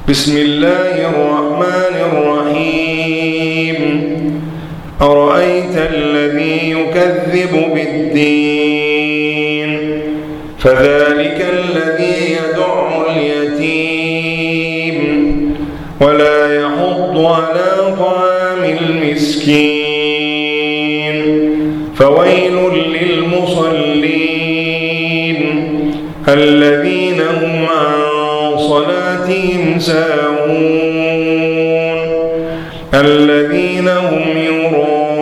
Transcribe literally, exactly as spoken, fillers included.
بسم الله الرحمن الرحيم أرأيت الذي يكذب بالدين فذلك الذي يدع اليتيم ولا يحض على طعام المسكين فويل للمصلين الذين هم عن صلاتهم ساهون الذين هم يراءون